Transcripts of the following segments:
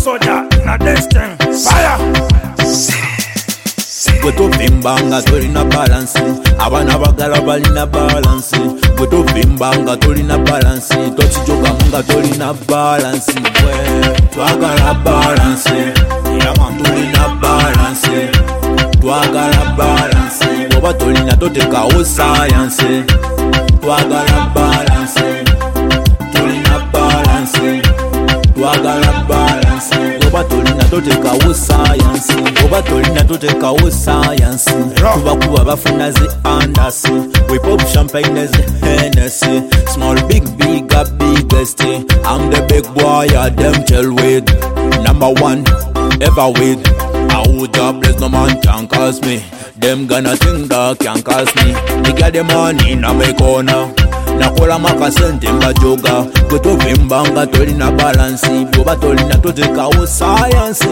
soldier na destin. Fire. Gwe tovimbanga tolina balance, abana bagala balina balance. Gwe tovimbanga tolina balance, tokijogamunga tolina balance. Gwe twagala balance, yaman tolina balance. Twagala balance, oba tolina totekawo science. Twagala balance, tolina balance. Twagala balance, oba tolina totekawo science. Oba tolina totekawo science. Kuba bafuna zi Andersi. We pop champagne as the Hennessy. Small big biggest. I'm the big boy, them tell with. Number one, ever with. I would bless no man can cause me. Them gonna think that can cause me. They got the money na my corner. Nakola makasente mbajoga. Gwe tovimbanga tolina balance. Oba tolina totekawo science.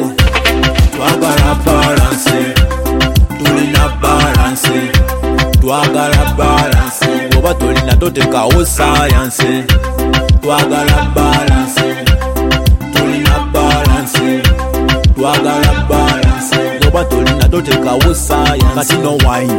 Twagala balance, tolina balance. Twagala balance, oba tolina totekawo science. Twagala balance, tolina balance. Twagala balance, oba tolina totekawo science. Kati no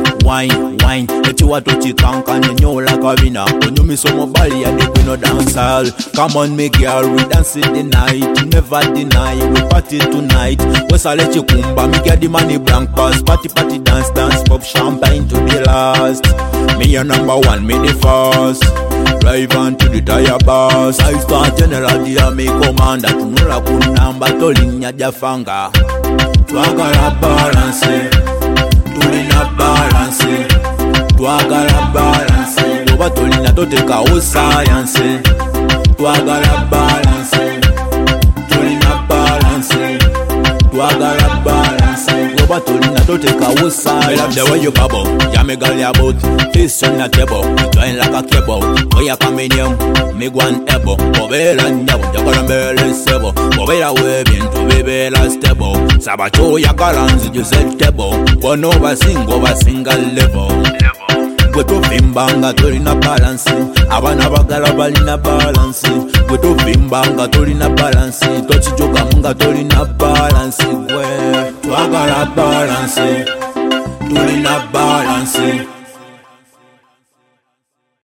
wine. Etiwa tochikankane nyola kabina. Onyumiso mobali ya depe no dancehall. Come on me girl, we dance in the night. Never deny, we party tonight. Wesa let you kumba, me get the money blank pass. Party dance, pop champagne to the last. Me your number one, me the first. Drive on to the tire bus. I start general, the army commander. Tunula kunamba, tolinya jafanga. Twagala balance, tolina balance. Twagala balance, oba tolina totekawo science. Twagala balance, tolina balance. Twagala balance, oba tolina totekawo science. Me love the way you bubble, ya me girl ya boat. Fish on the table, you join like a cable. Boy ya come in here, me go and ebo. Bobela nyabo, ya kola mbele sebo. Bobela webin to bebela stable. Sabacho ya kalanzi you set table. One over single level. Gwe tovimbanga tolina balance, abana bagala balina balance. Gwe tovimbanga tolina balance, tokijogamunga tolina balance. Gwe twagala balance, tolina balance.